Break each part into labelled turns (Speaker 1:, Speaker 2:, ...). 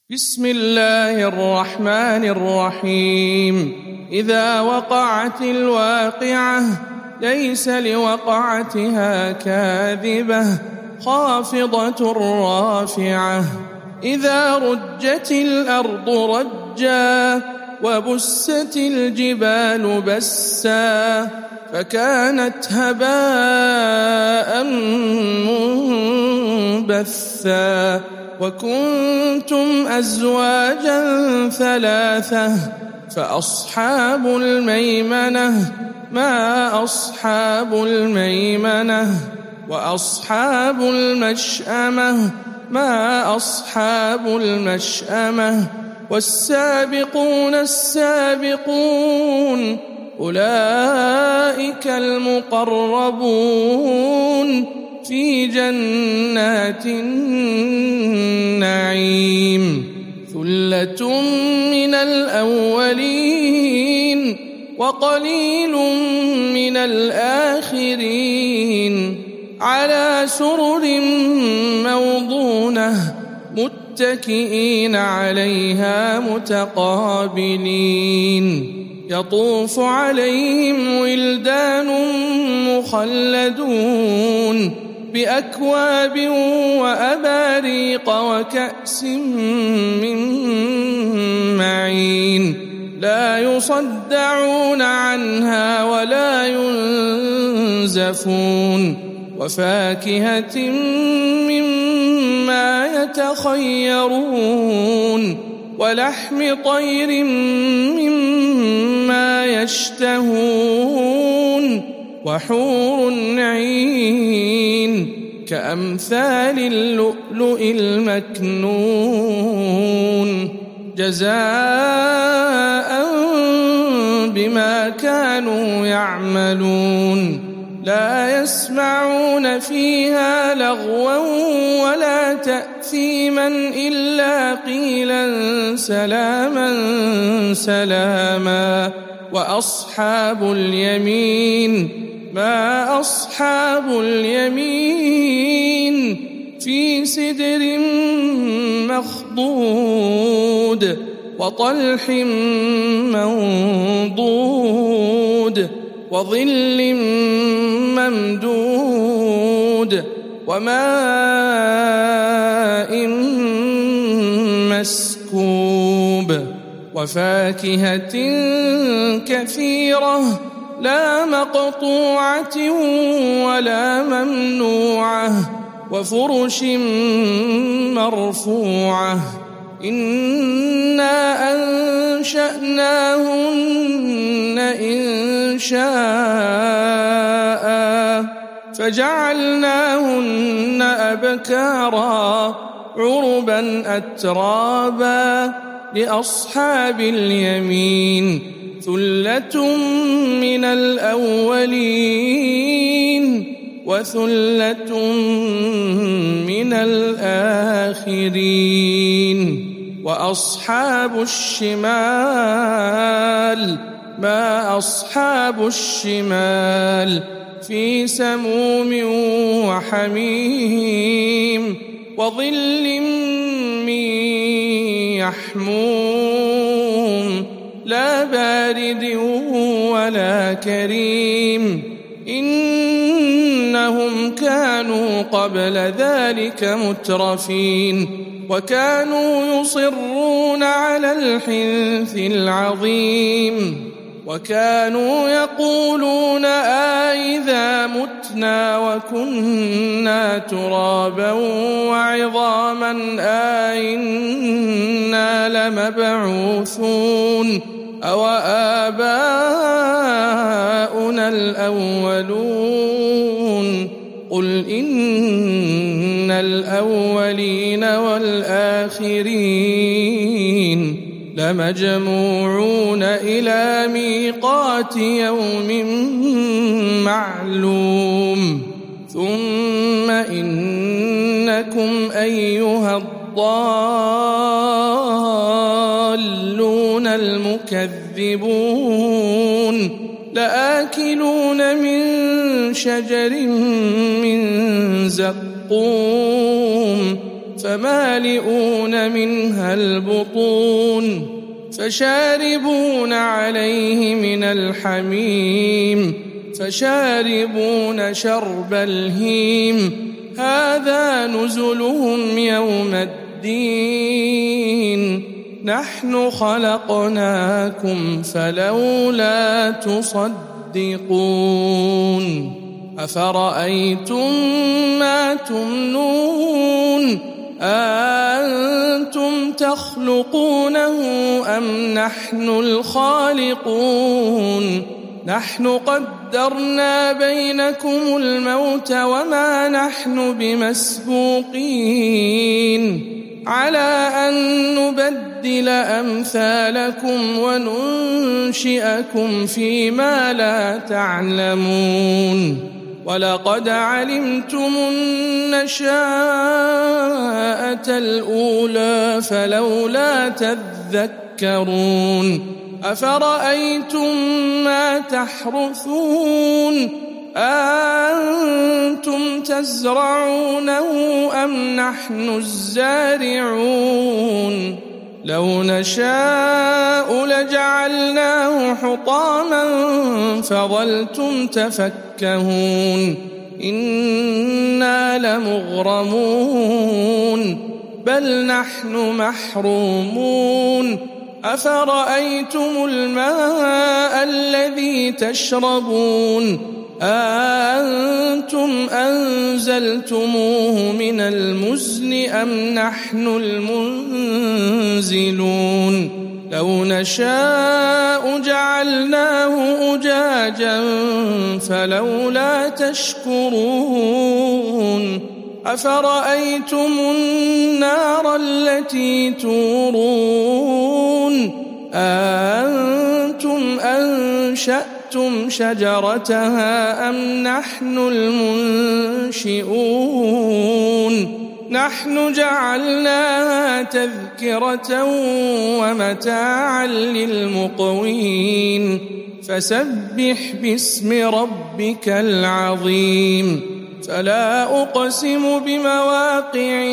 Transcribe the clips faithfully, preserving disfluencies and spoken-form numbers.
Speaker 1: بسم الله الرحمن الرحيم إذا وقعت الواقعة ليس لوقعتها كاذبة خافضة رافعة إذا رجت الأرض رجا وبست الجبال بسا فكانت هباء منبثا وكنتم أزواجا ثلاثة فأصحاب الميمنة ما أصحاب الميمنة وأصحاب المشأمة ما أصحاب المشأمة والسابقون السابقون أولئك المقربون في جنات النعيم ثلة من الأولين وقليل من الآخرين على سرر موضونة متكئين عليها متقابلين يطوف عليهم ولدان مخلدون بأكواب وأباريق وكأس من معين لا يصدعون عنها ولا ينزفون وفاكهة مما يتخيرون ولحم طير مما يشتهون وحور عين كأمثال اللؤلؤ المكنون جزاء بما كانوا يعملون لا يسمعون فيها لغوا ولا تأثيما إلا قيلا سلاما سلاما وأصحاب اليمين ما أصحاب اليمين في سدر مخضود وطلح منضود وظل ممدود وماء مسكوب وفاكهة كثيرة لا مقطوعة ولا ممنوعة وفرش مرفوعة إنا أنشأناهن إن شاء فجعلناهن أبكارا عربا أترابا لأصحاب اليمين ثلة من الأولين وثلة من الآخرين وأصحاب الشمال ما أصحاب الشمال في سموم وحميم وظل من يحموم لا بارد ولا كريم إنهم كانوا قبل ذلك مترفين وكانوا يصرون على الحنث العظيم وكانوا يقولون آئذا متنا وكنا ترابا وعظاما آئنا لمبعوثون أو آباؤنا الأولون قل إن الأولين والآخرين لمجموعون إلى ميقات يوم معلوم ثم إنكم أيها الضالون المكذبون لآكلون من شجر من زقوم فمالئون منها البطون فشاربون عليه من الحميم فشاربون شرب الهيم هذا نزلهم يوم الدين نحن خلقناكم فلولا تصدقون أفرأيتم ما تمنون أأنتم تخلقونه أم نحن الخالقون نحن قدرنا بينكم الموت وما نحن بمسبوقين على أن نبدل أمثالكم وننشئكم فيما لا تعلمون ولقد علمتم النشاءة الأولى فلولا تذكرون أفرأيتم ما تحرثون أأنتم تزرعونه أم نحن الزارعون لو نشاء لجعلناه حطاما فظلتم تفكهون إنا لمغرمون بل نحن محرومون أفرأيتم الماء الذي تشربون أأنتم أنزلتموه من المزن أم نحن المنزلون لو نشاء جعلناه أجاجا فلولا تشكرون أفرأيتم النار التي تورون أأنتم أنشأتم شجرتها أم نحن المنشئون نحن جعلناها تذكرة ومتاعا للمقوين فسبح باسم ربك العظيم فلا أقسم بمواقع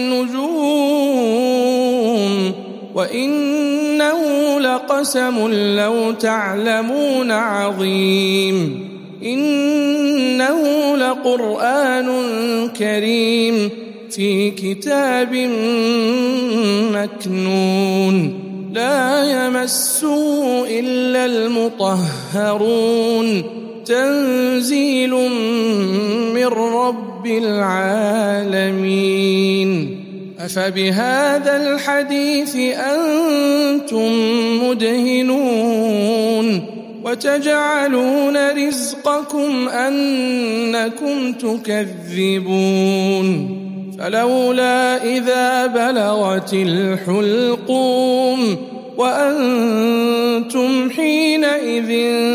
Speaker 1: النجوم وإنه لقسم لو تعلمون عظيم إنه لقرآن كريم في كتاب مكنون لا يمسه إلا المطهرون تنزيل من رب العالمين أفبهذا الحديث أنتم مدهنون وتجعلون رزقكم أنكم تكذبون فلولا إذا بلغت الحلقوم وأنتم حينئذ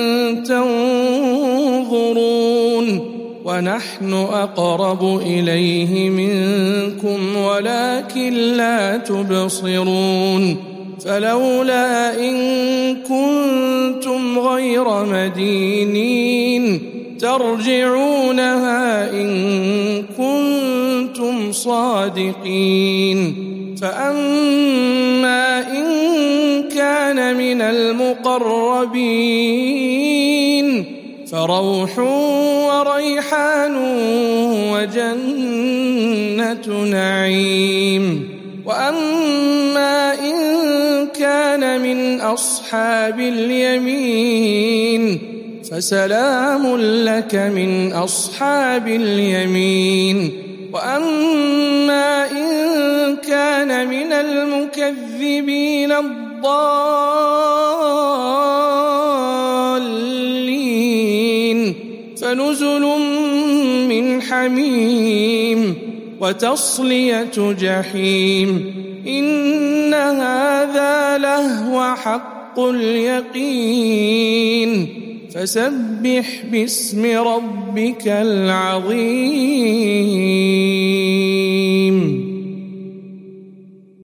Speaker 1: تنظرون ونحن أقرب إليه منكم ولكن لا تبصرون فلولا إن كنتم غير مدينين ترجعونها إن كنتم صادقين فأما إن كان من المقربين فروح وريحان وجنة نعيم وأما إن كان من أصحاب اليمين فسلام لك من أصحاب اليمين وأما إن كان من المكذبين الضالين فنزل من حميم وتصلية جحيم إن هذا لهو حق اليقين فسبح باسم ربك العظيم.